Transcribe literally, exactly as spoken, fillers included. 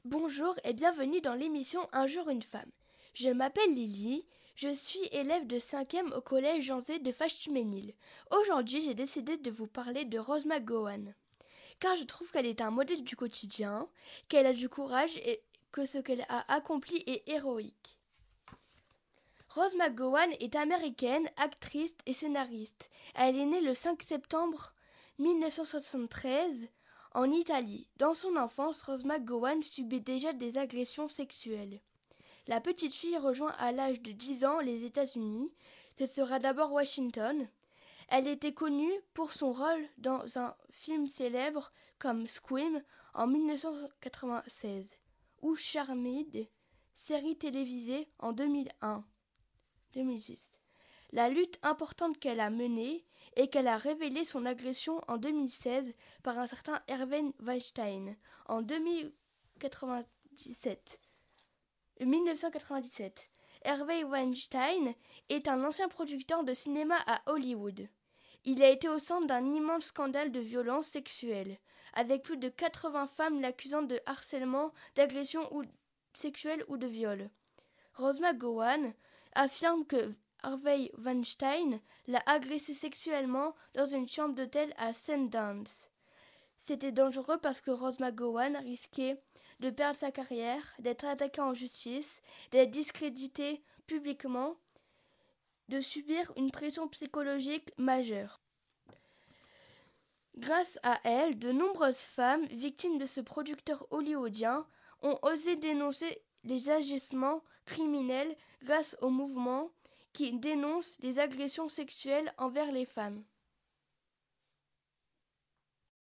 Bonjour et bienvenue dans l'émission Un jour une femme. Je m'appelle Lily, je suis élève de cinquième au collège Jean Zay de Fâche-Tuménil. Aujourd'hui, j'ai décidé de vous parler de Rose McGowan, car je trouve qu'elle est un modèle du quotidien, qu'elle a du courage et que ce qu'elle a accompli est héroïque. Rose McGowan est américaine, actrice et scénariste. Elle est née le cinq septembre mille neuf cent soixante-treize en Italie. Dans son enfance, Rose McGowan subit déjà des agressions sexuelles. La petite fille rejoint à l'âge de dix ans les États-Unis. Ce sera d'abord Washington. Elle était connue pour son rôle dans un film célèbre comme Scream en mille neuf cent quatre-vingt-seize ou Charmed, série télévisée en deux mille un. deux mille six. La lutte importante qu'elle a menée est qu'elle a révélé son agression en deux mille seize par un certain Harvey Weinstein en deux mille quatre-vingt-dix-sept. mille neuf cent quatre-vingt-dix-sept. Harvey Weinstein est un ancien producteur de cinéma à Hollywood. Il a été au centre d'un immense scandale de violence sexuelle, avec plus de quatre-vingts femmes l'accusant de harcèlement, d'agression ou sexuelle ou de viol. Rose McGowan affirme que Harvey Weinstein l'a agressée sexuellement dans une chambre d'hôtel à Sundance. C'était dangereux parce que Rose McGowan risquait de perdre sa carrière, d'être attaquée en justice, d'être discréditée publiquement, de subir une pression psychologique majeure. Grâce à elle, de nombreuses femmes, victimes de ce producteur hollywoodien, ont osé dénoncer les agissements criminels grâce au mouvement qui dénonce les agressions sexuelles envers les femmes.